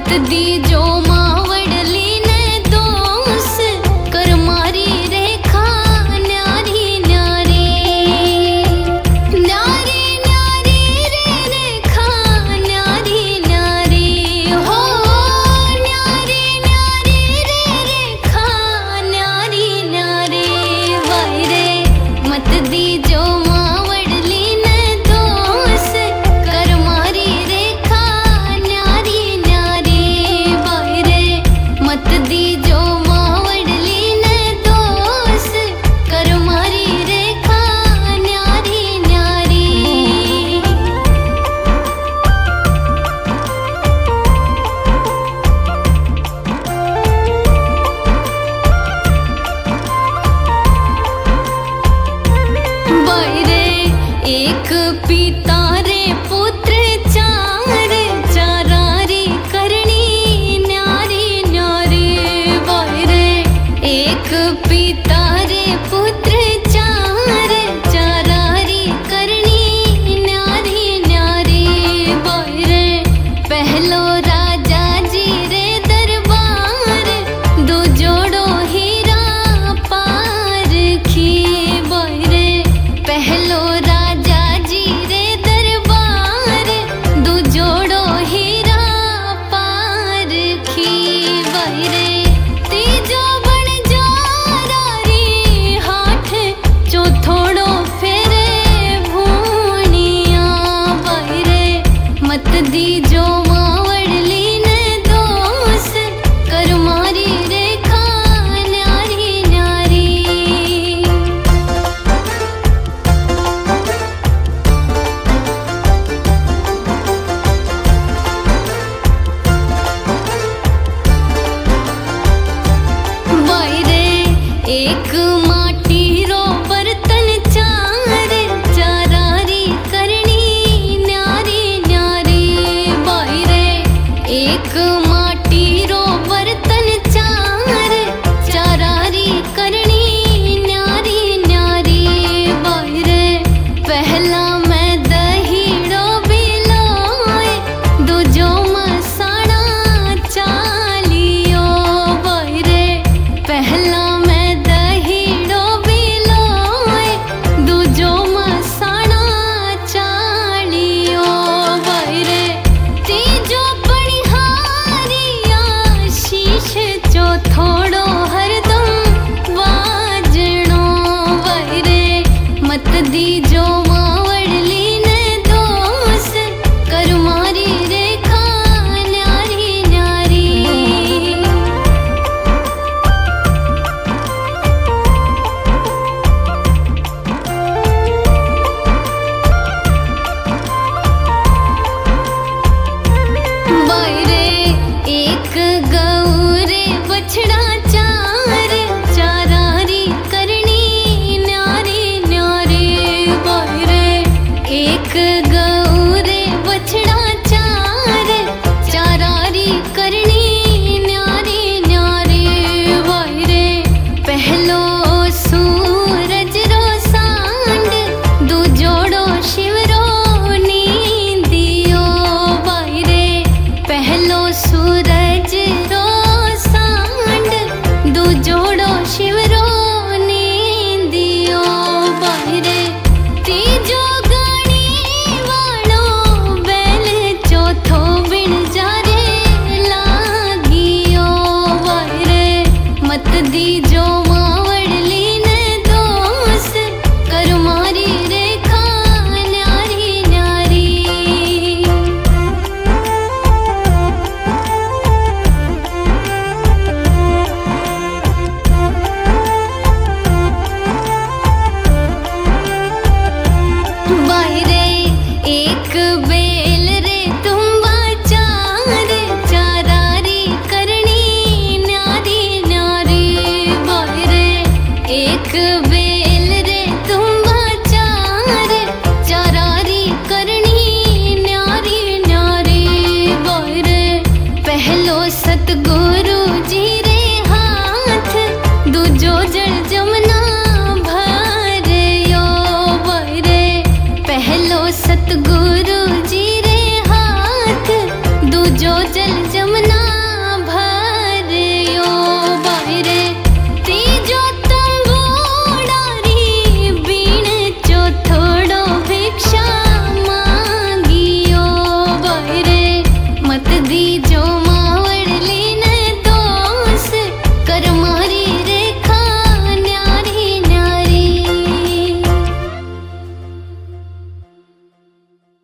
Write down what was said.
मत दीजो मावड़ली ने दोष कर मारी रेखा न्यारी न्यारी न्यारी न्यारी रे रेखा न्यारी न्यारी हो न्यारी न्यारी रे रेखा न्यारी न्यारी वायरे मत दीजो मावड़ली ने दोष कर मारी रेखा न्यारी न्यारी वायरे मत दीजो मावड़ली ने दोष कर मारी रेखा न्यारी न्यारी। वायरे एक पिता रे पुत्र चार चारारी करनी न्यारी न्यारी वायरे एक पिता रे पुत्र चार चारारी करनी न्यारी न्यारी वायरे पहलो राजा जी रे दरबार दो जोड़ो हीरा पारखी वायरे पहलो राजा जी रे दरबार दो जोड़ो हीरा पारखी वायरे तीजो बन जारारी हाथ चौथोड़ो फेरे भूनिया वायरे मत दीजो